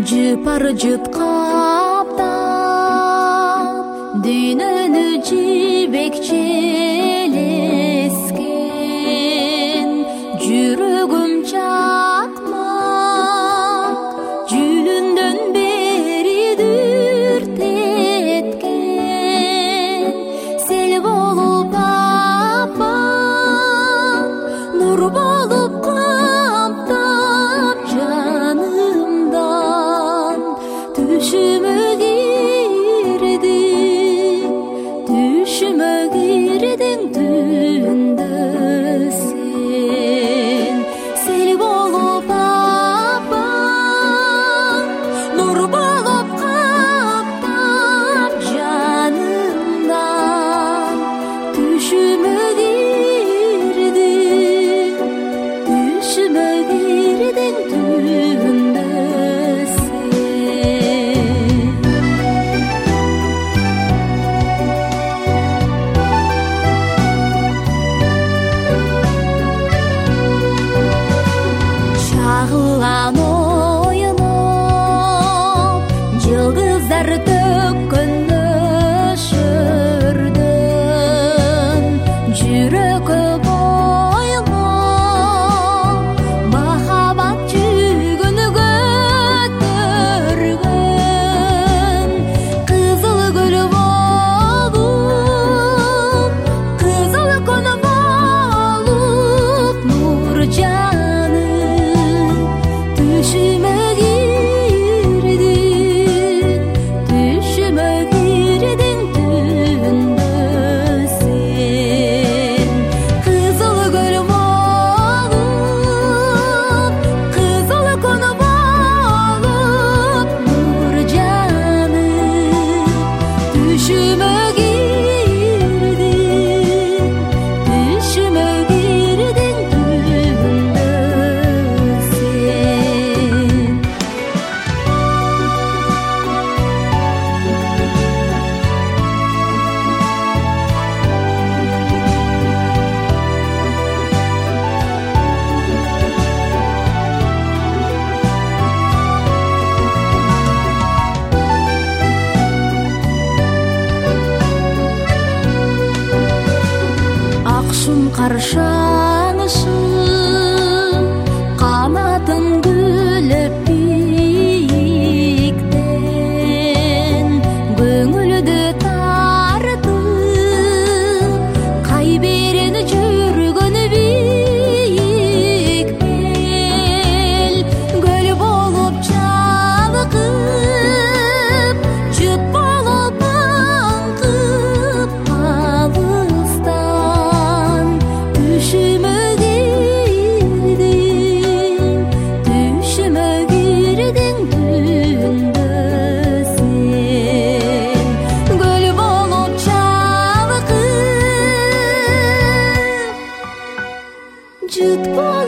жыпар жыт каптап дүйнөнү жибекчелескен жүрөгүм чакмак жүлүндөн бери дүртеткен сел болуп аппак нур болуп каптап жанымдан түшүмө кирдиң түндө сен сел болуп аппак нур болуп каптап жанымдан түшүмө кирдиң түндө чагылган оюнуп жылдыздар төккөн нөшөрдөн жүрөккө бойлоп махабат жүгүнү көтөргөн кызыл гүл болуп кызыл күн болуп нур түшүмө кирдиң түндө сен кызыл гүл болуп кызыл күн болуп нур жаным түшүмө кирдиң түндө акшым каршанышым канатын күлөп бииктен көңүлдү тартып кай берен жүргөн бийик бел көл болуп чалкып жыт болуп аңкып алыстан түшүмө кирдиң түндө сен көл болуп чалкып жыт